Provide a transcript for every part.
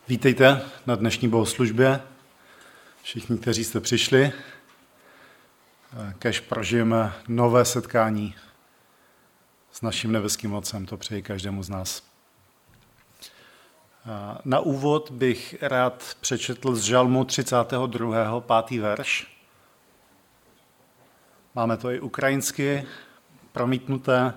Vítejte na dnešní bohoslužbě, všichni, kteří jste přišli, kež prožijeme nové setkání s naším nebeským Otcem, to přeji každému z nás. Na úvod bych rád přečetl z Žalmu 32. 5. verš. Máme to i ukrajinsky promítnuté.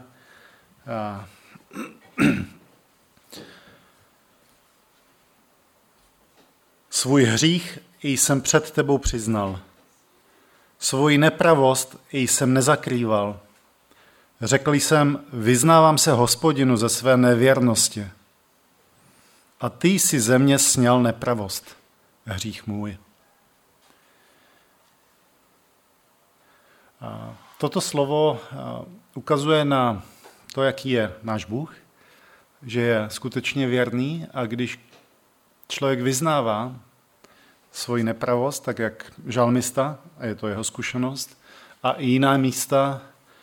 Svůj hřích jsem před tebou přiznal. Svoji nepravost jsem nezakrýval. Řekl jsem, vyznávám se Hospodinu ze své nevěrnosti. A ty jsi ze mě sňal nepravost, hřích můj. Toto slovo ukazuje na to, jaký je náš Bůh, že je skutečně věrný a když člověk vyznává svoji nepravost, tak jak žalmista, a je to jeho zkušenost, a i jiná místa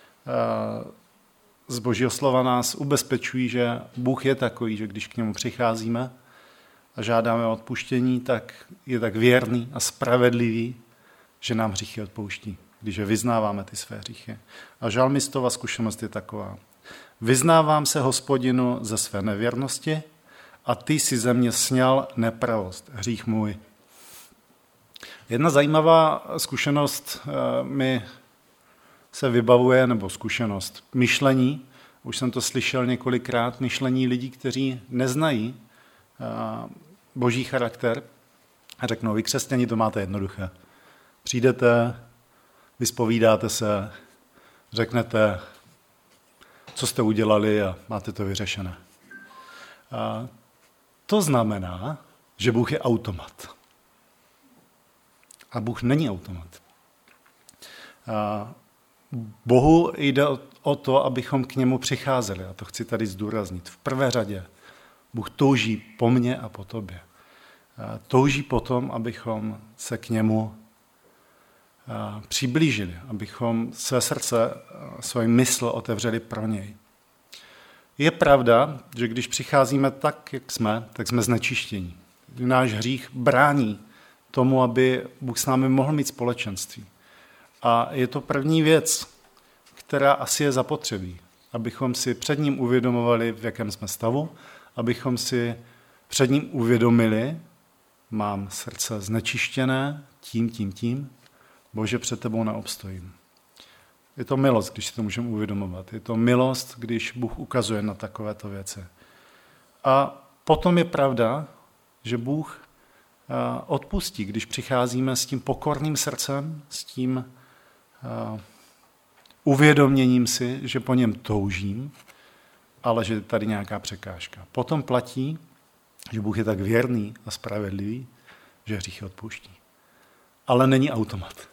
z Božího slova nás ubezpečují, že Bůh je takový, že když k němu přicházíme a žádáme o odpuštění, tak je tak věrný a spravedlivý, že nám hříchy odpouští, když je vyznáváme ty své hříchy. A žalmistova zkušenost je taková. Vyznávám se Hospodinu ze své nevěrnosti a ty si ze mě sňal nepravost, hřích můj. Jedna zajímavá zkušenost mi se vybavuje, nebo zkušenost myšlení, už jsem to slyšel několikrát, myšlení lidí, kteří neznají Boží charakter a řeknou, vy křesťani to máte jednoduché. Přijdete, vyspovídáte se, řeknete, co jste udělali a máte to vyřešené. To znamená, že Bůh je automat. A Bůh není automat. Bohu jde o to, abychom k němu přicházeli. A to chci tady zdůraznit. V prvé řadě Bůh touží po mně a po tobě. Touží po tom, abychom se k němu přiblížili, abychom své srdce, svoji mysl otevřeli pro něj. Je pravda, že když přicházíme tak, jak jsme, tak jsme znečištění. Náš hřích brání tomu, aby Bůh s námi mohl mít společenství. A je to první věc, která asi je zapotřebí, abychom si před ním uvědomovali, v jakém jsme stavu, abychom si před ním uvědomili, mám srdce znečištěné tím, Bože, před tebou neobstojím. Je to milost, když si to můžeme uvědomovat. Je to milost, když Bůh ukazuje na takovéto věci. A potom je pravda, že Bůh odpustí, když přicházíme s tím pokorným srdcem, s tím uvědoměním si, že po něm toužím, ale že je tady nějaká překážka. Potom platí, že Bůh je tak věrný a spravedlivý, že hříchy odpouští. Ale není automat.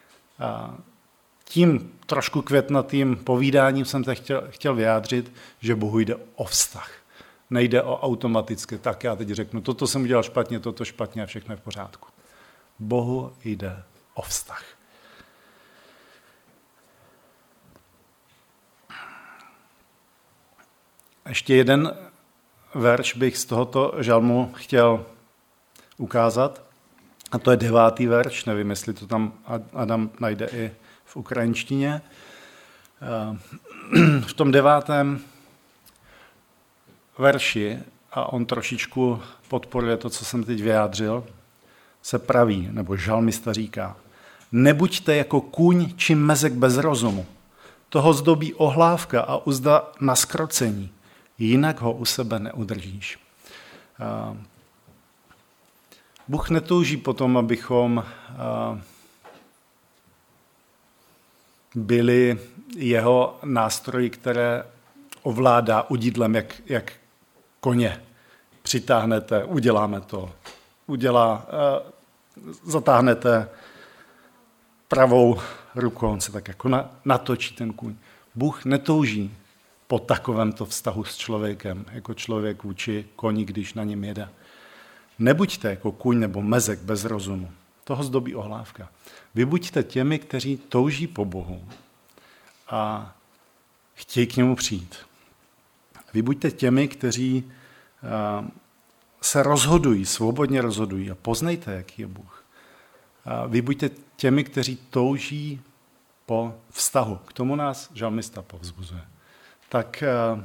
Tím trošku květnatým povídáním jsem te chtěl vyjádřit, že Bohu jde o vztah. Nejde o automaticky, tak já teď řeknu, toto jsem udělal špatně, toto špatně a všechno je v pořádku. Bohu jde o vztah. Ještě jeden verš bych z tohoto žalmu chtěl ukázat, a to je 9. verš, nevím, jestli to tam Adam najde i v ukrajinštině. V tom 9. verši, a on trošičku podporuje to, co jsem teď vyjádřil, se praví, nebo žalmista říká, nebuďte jako kůň či mezek bez rozumu, toho zdobí ohlávka a uzda na zkrocení, jinak ho u sebe neudržíš. Bůh netouží potom, abychom byli jeho nástroji, které ovládá udidlem, jak koně. Přitáhnete, uděláme to. Zatáhnete pravou rukou, on se tak jako natočí ten kůň. Bůh netouží po takovémto vztahu s člověkem, jako člověk vůči koni, když na něm jede. Nebuďte jako kůň nebo mezek bez rozumu. Toho zdobí ohlávka. Vy buďte těmi, kteří touží po Bohu a chtějí k němu přijít. Vy buďte těmi, kteří se rozhodují, svobodně rozhodují a poznejte, jaký je Bůh. A vy buďte těmi, kteří touží po vztahu. K tomu nás žalmista povzbuzuje. Tak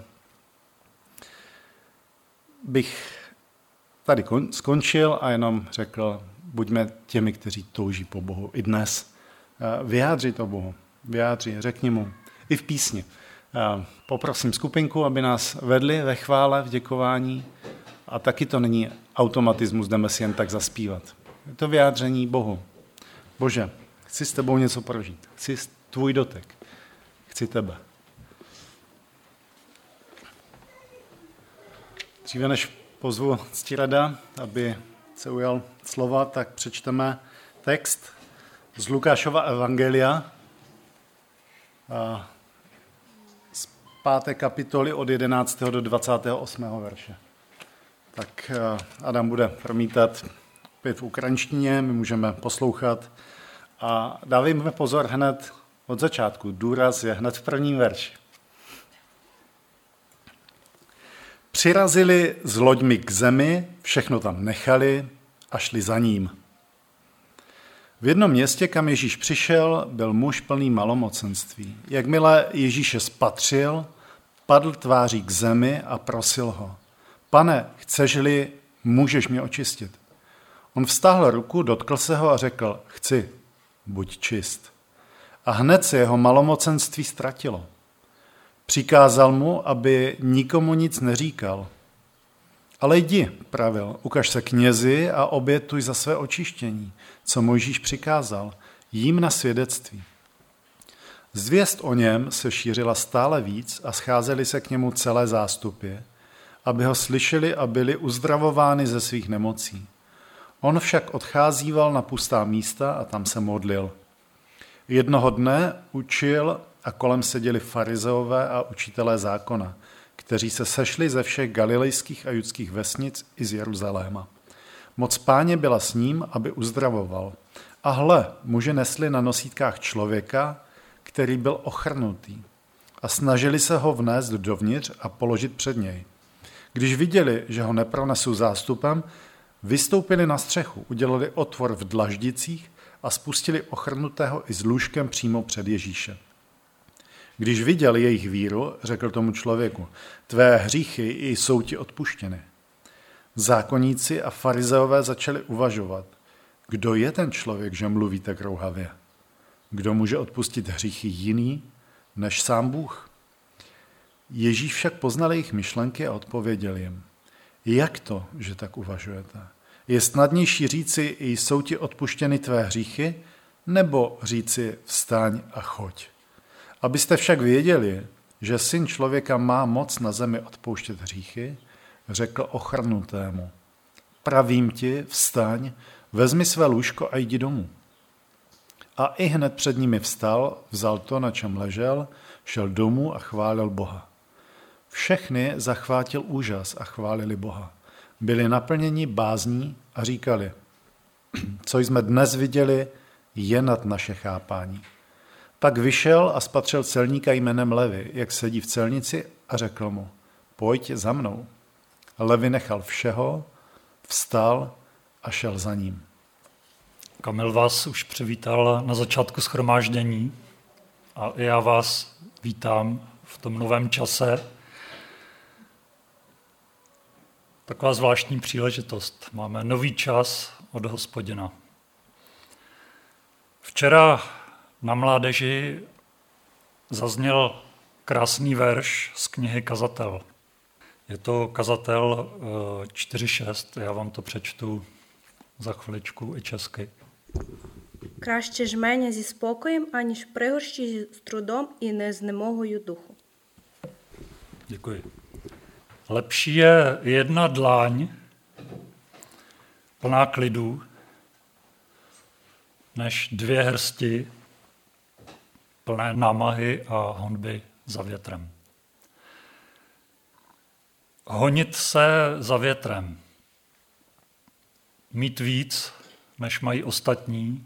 bych tady skončil a jenom řekl, buďme těmi, kteří touží po Bohu i dnes. Vyjádři to Bohu, řekni mu i v písni. Poprosím skupinku, aby nás vedli ve chvále, v děkování a taky to není automatismus, jdeme si jen tak zaspívat. Je to vyjádření Bohu. Bože, chci s tebou něco prožít, chci tvůj dotek, chci tebe. Dříve než pozvu Ctirada, aby se ujal slova, tak přečteme text z Lukášova evangelia z 5. kapitoly od 11. do 28. verše. Tak Adam bude promítat opět v ukrajinštině, my můžeme poslouchat a dávejme pozor hned od začátku. Důraz je hned v prvním verši. Přirazili s loďmi k zemi, všechno tam nechali a šli za ním. V jednom městě, kam Ježíš přišel, byl muž plný malomocenství. Jakmile Ježíše spatřil, padl tváří k zemi a prosil ho. Pane, chceš-li, můžeš mě očistit. On vztáhl ruku, dotkl se ho a řekl, chci, buď čist. A hned se jeho malomocenství ztratilo. Přikázal mu, aby nikomu nic neříkal. Ale jdi, pravil, ukaž se knězi a obětuj za své očištění, co Mojžíš přikázal, jím na svědectví. Zvěst o něm se šířila stále víc a scházeli se k němu celé zástupy, aby ho slyšeli a byli uzdravováni ze svých nemocí. On však odcházíval na pustá místa a tam se modlil. Jednoho dne učil a kolem seděli farizeové a učitelé zákona, kteří se sešli ze všech galilejských a judských vesnic i z Jeruzaléma. Moc Páně byla s ním, aby uzdravoval. A hle, muži nesli na nosítkách člověka, který byl ochrnutý. A snažili se ho vnést dovnitř a položit před něj. Když viděli, že ho nepronesou zástupem, vystoupili na střechu, udělali otvor v dlaždicích a spustili ochrnutého i s lůžkem přímo před Ježíše. Když viděl jejich víru, řekl tomu člověku, tvé hříchy jsou ti odpuštěny. Zákonníci a farizeové začali uvažovat, kdo je ten člověk, že mluví tak rouhavě? Kdo může odpustit hříchy jiný než sám Bůh? Ježíš však poznal jejich myšlenky a odpověděl jim, jak to, že tak uvažujete? Je snadnější říci, jsou ti odpuštěny tvé hříchy, nebo říci vstaň a choď? Abyste však věděli, že Syn člověka má moc na zemi odpouštět hříchy, řekl ochrnutému. Pravím ti, vstaň, vezmi své lůžko a jdi domů. A i hned před nimi vstal, vzal to, na čem ležel, šel domů a chválil Boha. Všechny zachvátil úžas a chválili Boha. Byli naplněni bázní a říkali, co jsme dnes viděli, je nad naše chápání. Pak vyšel a spatřil celníka jménem Levi, jak sedí v celnici a řekl mu, pojď za mnou. Levi nechal všeho, vstal a šel za ním. Kamil vás už přivítal na začátku shromáždění a i já vás vítám v tom novém čase. Taková zvláštní příležitost. Máme nový čas od Hospodina. Včera na mládeži zazněl krásný verš z knihy Kazatel. Je to Kazatel 4.6, já vám to přečtu za chviličku i česky. Краще жменя зі спокоєм, аніж пригорщі з трудом і незнемогою духу. Děkuji. Lepší je jedna dláň plná klidu, než dvě hrsti plné námahy a honby za větrem. Honit se za větrem. Mít víc, než mají ostatní.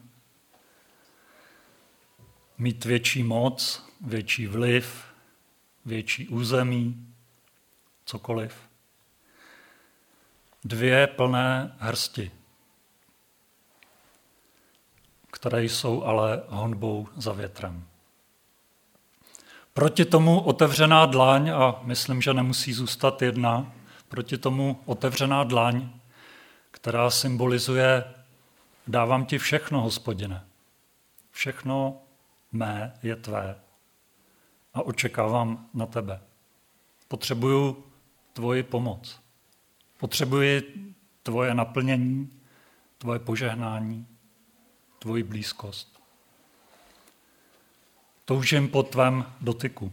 Mít větší moc, větší vliv, větší území, cokoliv. 2 plné hrsti, které jsou ale honbou za větrem. Proti tomu otevřená dlaň, a myslím, že nemusí zůstat jedna, proti tomu otevřená dlaň, která symbolizuje: dávám ti všechno, Hospodine. Všechno mé je tvé a očekávám na tebe. Potřebuju tvoji pomoc. Potřebuji tvoje naplnění, tvoje požehnání, tvoji blízkost. Toužím po tvém dotyku.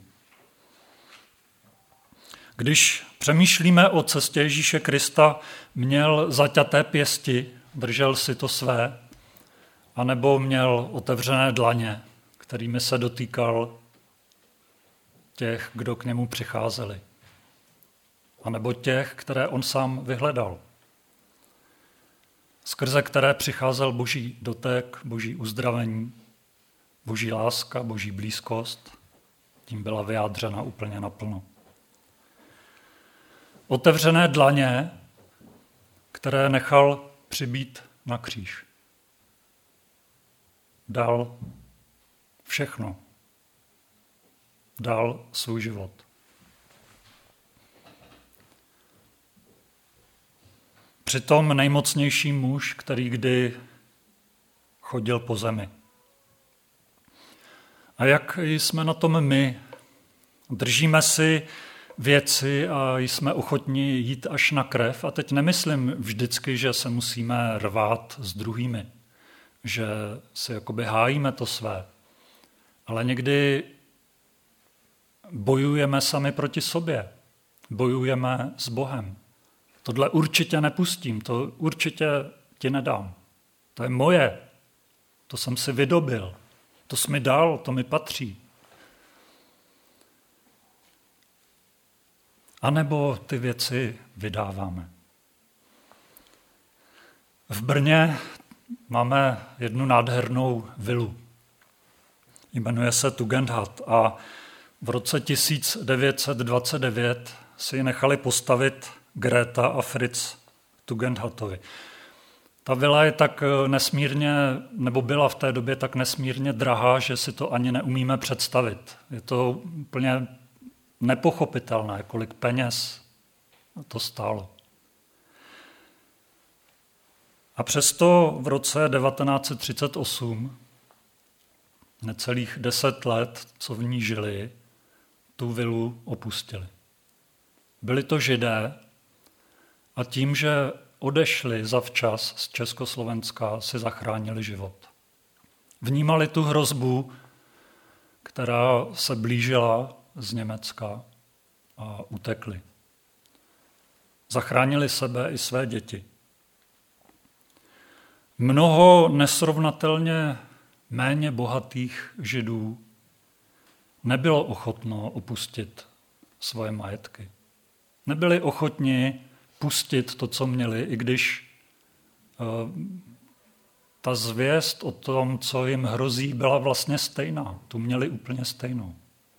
Když přemýšlíme o cestě Ježíše Krista, měl zaťaté pěsti, držel si to své, anebo měl otevřené dlaně, kterými se dotýkal těch, kdo k němu přicházeli, anebo těch, které on sám vyhledal, skrze které přicházel Boží dotek, Boží uzdravení, Boží láska, Boží blízkost, tím byla vyjádřena úplně naplno. Otevřené dlaně, které nechal přibít na kříž. Dal všechno. Dal svůj život. Přitom nejmocnější muž, který kdy chodil po zemi. A jak jsme na tom my? Držíme si věci a jsme ochotni jít až na krev. A teď nemyslím vždycky, že se musíme rvát s druhými, že si jakoby hájíme to své. Ale někdy bojujeme sami proti sobě. Bojujeme s Bohem. Tohle určitě nepustím, to určitě ti nedám. To je moje, to jsem si vydobil, to jsi mi dal, to mi patří. A nebo ty věci vydáváme. V Brně máme jednu nádhernou vilu. Jmenuje se Tugendhat a v roce 1929 si ji nechali postavit Greta a Fritz Tugendhatovi. Ta vila je tak nesmírně, nebo byla v té době tak nesmírně drahá, že si to ani neumíme představit. Je to úplně nepochopitelné, kolik peněz to stálo. A přesto v roce 1938, necelých 10 let, co v ní žili, tu vilu opustili. Byli to Židé a tím, že odešli zavčas z Československa, si zachránili život. Vnímali tu hrozbu, která se blížila z Německa a utekli. Zachránili sebe i své děti. Mnoho nesrovnatelně méně bohatých Židů nebylo ochotno opustit svoje majetky. Nebyli ochotni pustit to, co měli, i když ta zvěst o tom, co jim hrozí, byla vlastně stejná. Tu měli úplně stejnou.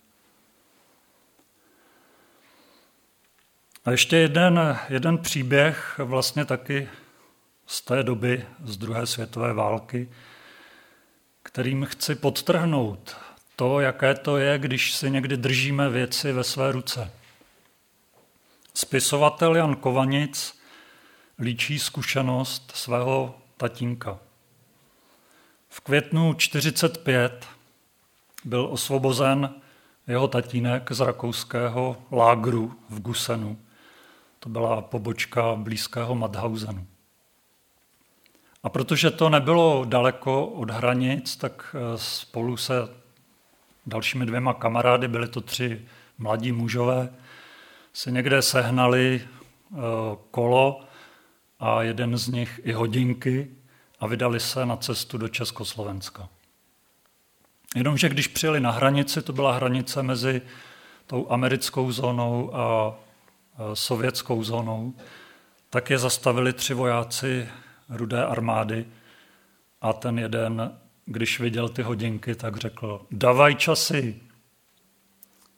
A ještě jeden příběh vlastně taky z té doby, z druhé světové války, kterým chci podtrhnout to, jaké to je, když si někdy držíme věci ve své ruce. Spisovatel Jan Kovanic líčí zkušenost svého tatínka. V květnu 1945 byl osvobozen jeho tatínek z rakouského lágru v Gusenu. To byla pobočka blízkého Mauthausenu. A protože to nebylo daleko od hranic, tak spolu se dalšími 2 kamarády, byli to 3 mladí mužové, si někde sehnali kolo a jeden z nich i hodinky a vydali se na cestu do Československa. Jenomže když přijeli na hranici, to byla hranice mezi tou americkou zónou a sovětskou zónou, tak je zastavili 3 vojáci Rudé armády a ten jeden, když viděl ty hodinky, tak řekl: davaj časy.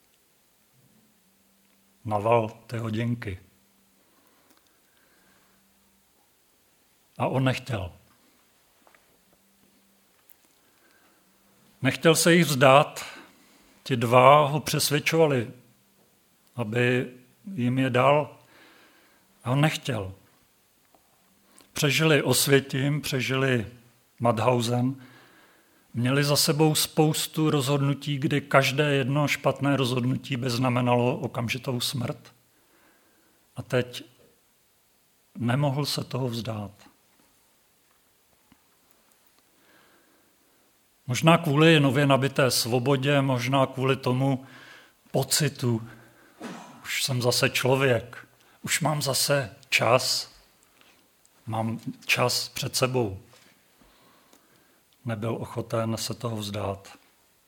Naval ty hodinky. A on nechtěl. Nechtěl se jich vzdát. Ti dva ho přesvědčovali, aby jim je dal. A on nechtěl. Přežili Osvětim, přežili Mauthausen, měli za sebou spoustu rozhodnutí, kdy každé jedno špatné rozhodnutí by znamenalo okamžitou smrt. A teď nemohl se toho vzdát. Možná kvůli nově nabité svobodě, možná kvůli tomu pocitu, už jsem zase člověk, už mám zase čas, mám čas před sebou. Nebyl ochoten se toho vzdát.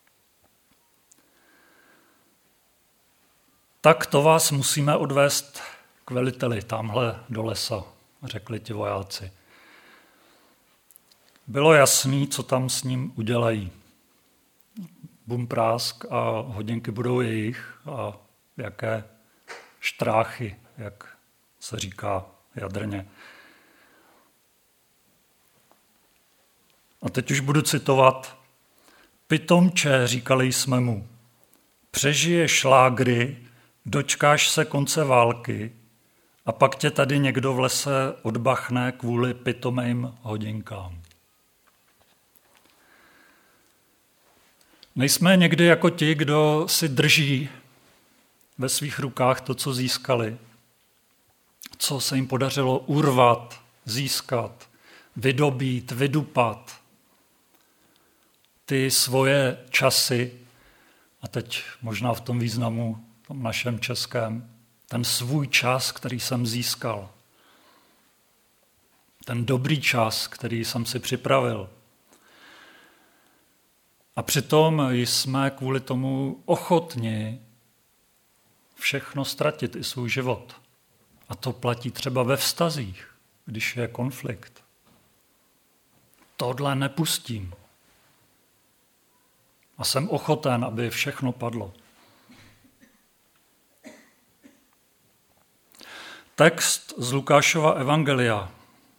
Tak to vás musíme odvést k veliteli, tamhle do lesa, řekli ti vojáci. Bylo jasný, co tam s ním udělají. Bum prásk a hodinky budou jejich a jaké štráchy, jak se říká jadrně. A teď už budu citovat. Pitomče, říkali jsme mu, přežiješ šlágry, dočkáš se konce války a pak tě tady někdo v lese odbachne kvůli pitomým hodinkám. Nejsme někdy jako ti, kdo si drží ve svých rukách to, co získali, co se jim podařilo urvat, získat, vydobít, vydupat, ty svoje časy, a teď možná v tom významu, v tom našem českém, ten svůj čas, který jsem získal, ten dobrý čas, který jsem si připravil. A přitom jsme kvůli tomu ochotni všechno ztratit, i svůj život. A to platí třeba ve vztazích, když je konflikt. Tohle nepustím. A jsem ochoten, aby všechno padlo. Text z Lukášova evangelia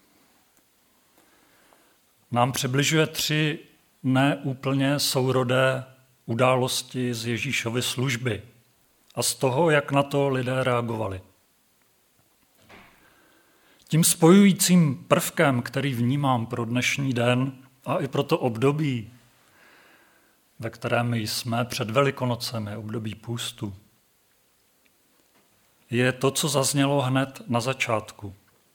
nám přibližuje 3 neúplně sourodé události z Ježíšovy služby a z toho, jak na to lidé reagovali. Tím spojujícím prvkem, který vnímám pro dnešní den a i pro to období, ve kterém jsme před Velikonocemi, období půstu, je to, co zaznělo hned na začátku.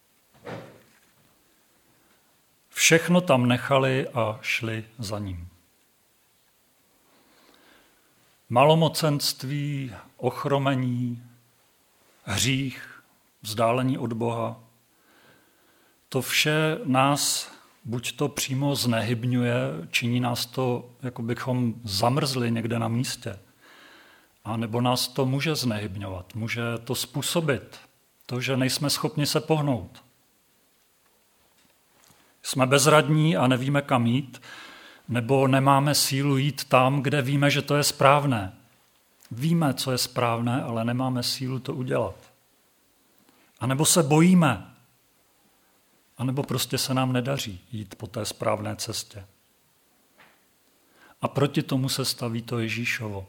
Všechno tam nechali a šli za ním. Malomocenství, ochromení, hřích, vzdálení od Boha, to vše nás buď to přímo znehybňuje, činí nás to, jako bychom zamrzli někde na místě, a nebo nás to může znehybňovat, může to způsobit, to, že nejsme schopni se pohnout. Jsme bezradní a nevíme, kam jít, nebo nemáme sílu jít tam, kde víme, že to je správné. Víme, co je správné, ale nemáme sílu to udělat. A nebo se bojíme, a nebo prostě se nám nedaří jít po té správné cestě. A proti tomu se staví to Ježíšovo.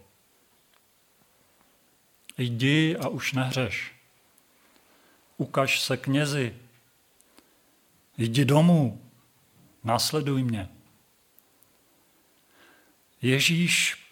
Jdi a už nehřeš. Ukaž se knězi. Jdi domů. Následuj mě. Ježíš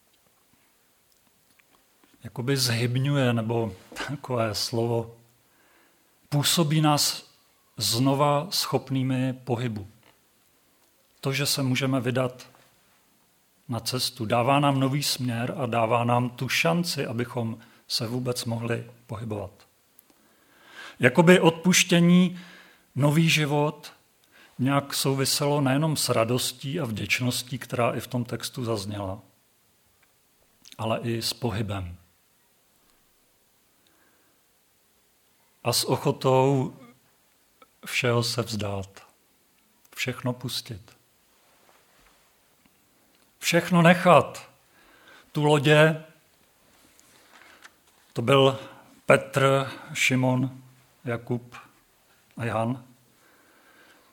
jakoby zhybňuje, nebo takové slovo, působí nás znova schopnými pohybu. To, že se můžeme vydat na cestu, dává nám nový směr a dává nám tu šanci, abychom se vůbec mohli pohybovat. Jakoby odpuštění, nový život nějak souviselo nejenom s radostí a vděčností, která i v tom textu zazněla, ale i s pohybem. A s ochotou všeho se vzdát. Všechno pustit. Všechno nechat. Tu lodě, to byl Petr, Šimon, Jakub a Jan.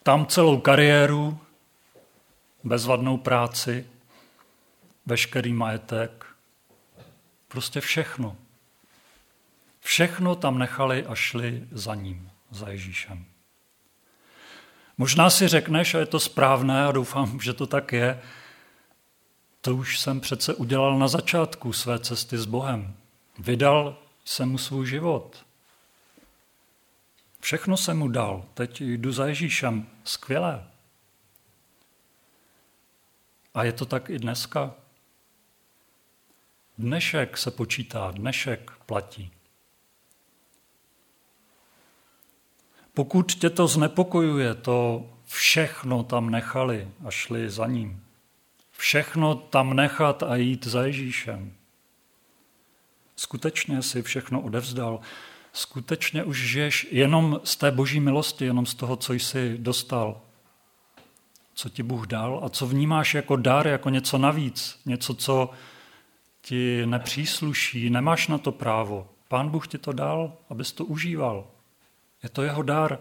tam celou kariéru, bezvadnou práci, veškerý majetek, prostě všechno. Všechno tam nechali a šli za ním, za Ježíšem. Možná si řekneš, a je to správné a doufám, že to tak je, to už jsem přece udělal na začátku své cesty s Bohem. Vydal jsem mu svůj život. Všechno jsem mu dal, teď jdu za Ježíšem, skvělé. A je to tak i dneska. Dnešek se počítá, dnešek platí. Pokud tě to znepokojuje, to všechno tam nechali a šli za ním. Všechno tam nechat a jít za Ježíšem. Skutečně si všechno odevzdal. Skutečně už žiješ jenom z té boží milosti, jenom z toho, co jsi dostal. Co ti Bůh dal a co vnímáš jako dar, jako něco navíc. Něco, co ti nepřísluší, nemáš na to právo. Pán Bůh ti to dal, abys to užíval. Je to jeho dar.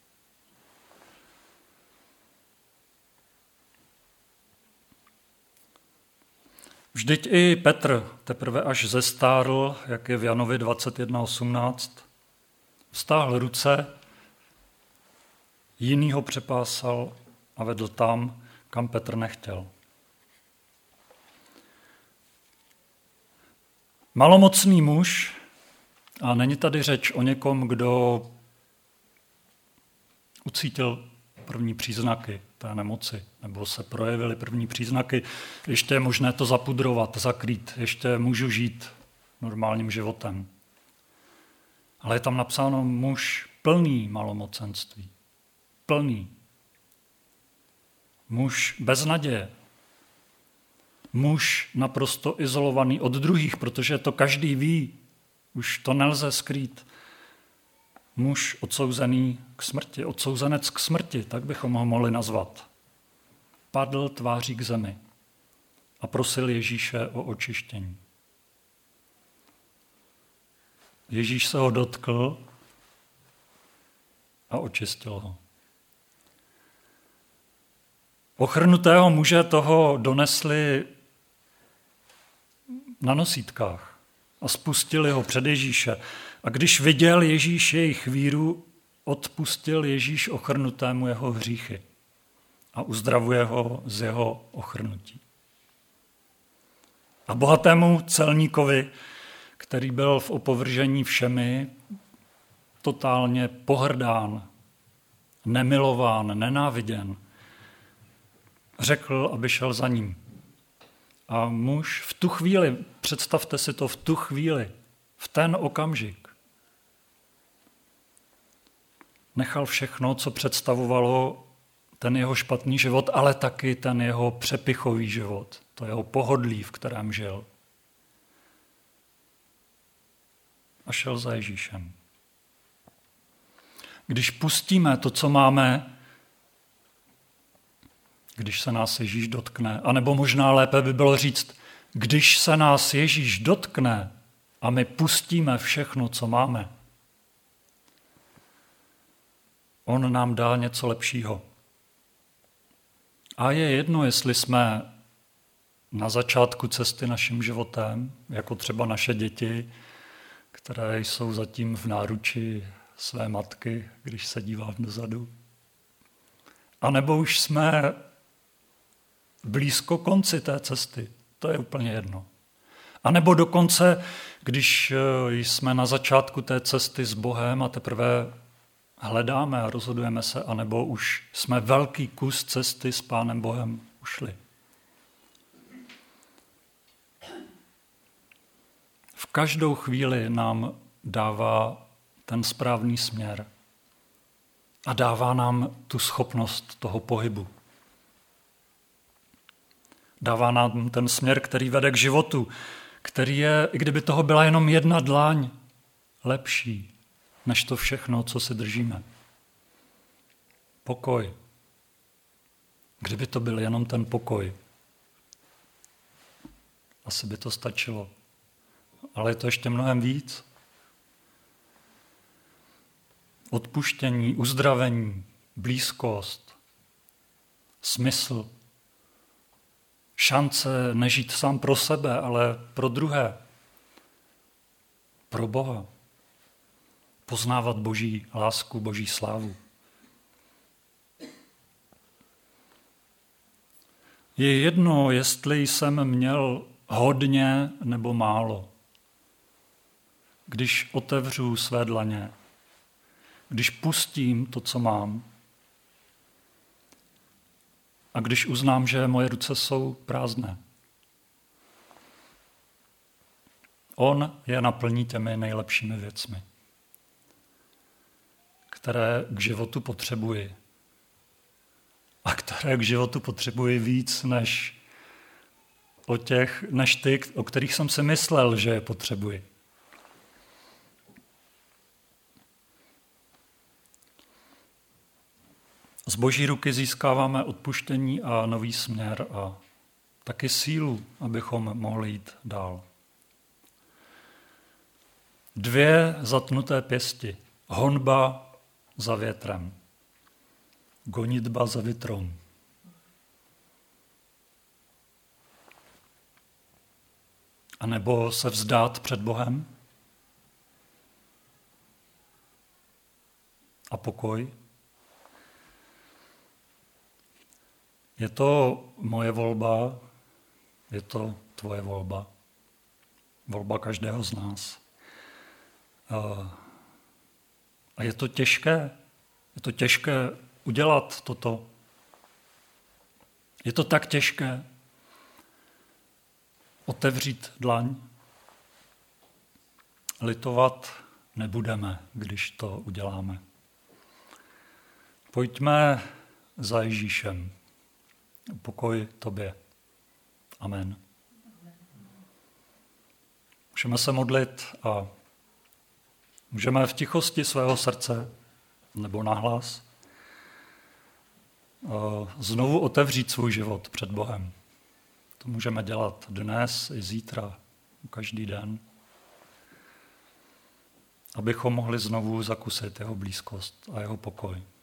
Vždyť i Petr teprve až zestárl, jak je v Janovi 21.18, vztáhl ruce, jiný ho přepásal a vedl tam, kam Petr nechtěl. Malomocný muž, a není tady řeč o někom, kdo ucítil první příznaky té nemoci, nebo se projevily první příznaky, ještě je možné to zapudrovat, zakrýt, ještě můžu žít normálním životem. Ale je tam napsáno muž plný malomocenství. Plný. Muž bez naděje. Muž naprosto izolovaný od druhých, protože to každý ví, už to nelze skrýt. Muž odsouzený k smrti, odsouzenec k smrti, tak bychom ho mohli nazvat. Padl tváří k zemi a prosil Ježíše o očištění. Ježíš se ho dotkl a očistil ho. Ochrnutého muže toho donesli na nosítkách a spustili ho před Ježíše. A když viděl Ježíš jejich víru, odpustil Ježíš ochrnutému jeho hříchy a uzdravuje ho z jeho ochrnutí. A bohatému celníkovi, který byl v opovržení všemi, totálně pohrdán, nemilován, nenáviděn, řekl, aby šel za ním. A muž v tu chvíli, představte si to, v tu chvíli, v ten okamžik, nechal všechno, co představovalo ten jeho špatný život, ale taky ten jeho přepichový život, to jeho pohodlí, v kterém žil. A šel za Ježíšem. Když pustíme to, co máme, když se nás Ježíš dotkne, anebo možná lépe by bylo říct, když se nás Ježíš dotkne a my pustíme všechno, co máme, on nám dá něco lepšího. A je jedno, jestli jsme na začátku cesty naším životem, jako třeba naše děti, které jsou zatím v náruči své matky, když se dívám dozadu. A nebo už jsme blízko konci té cesty. To je úplně jedno. A nebo dokonce, když jsme na začátku té cesty s Bohem a teprve hledáme a rozhodujeme se, anebo už jsme velký kus cesty s Pánem Bohem ušli. V každou chvíli nám dává ten správný směr a dává nám tu schopnost toho pohybu. Dává nám ten směr, který vede k životu, který je, i kdyby toho byla jenom jedna dlaň, lepší než to všechno, co si držíme. Pokoj. Kdyby to byl jenom ten pokoj, asi by to stačilo. Ale je to ještě mnohem víc. Odpuštění, uzdravení, blízkost, smysl, šance nežít sám pro sebe, ale pro druhé, pro Boha. Poznávat Boží lásku, Boží slávu. Je jedno, jestli jsem měl hodně nebo málo. Když otevřu své dlaně, když pustím to, co mám, a když uznám, že moje ruce jsou prázdné. On je naplní těmi nejlepšími věcmi, které k životu potřebuji. A které k životu potřebuji víc než ty, o kterých jsem si myslel, že je potřebuji. Z Boží ruky získáváme odpuštění a nový směr a taky sílu, abychom mohli jít dál. 2 zatnuté pěsti. Honba za větrem. Gonitba za větrom. A nebo se vzdát před Bohem a pokoj. Je to moje volba, je to tvoje volba. Volba každého z nás. A je to těžké. Je to těžké udělat toto. Je to tak těžké otevřít dlaň. Litovat nebudeme, když to uděláme. Pojďme za Ježíšem. Pokoj tobě. Amen. Můžeme se modlit a můžeme v tichosti svého srdce nebo nahlas znovu otevřít svůj život před Bohem. To můžeme dělat dnes i zítra, každý den, abychom mohli znovu zakusit jeho blízkost a jeho pokoj.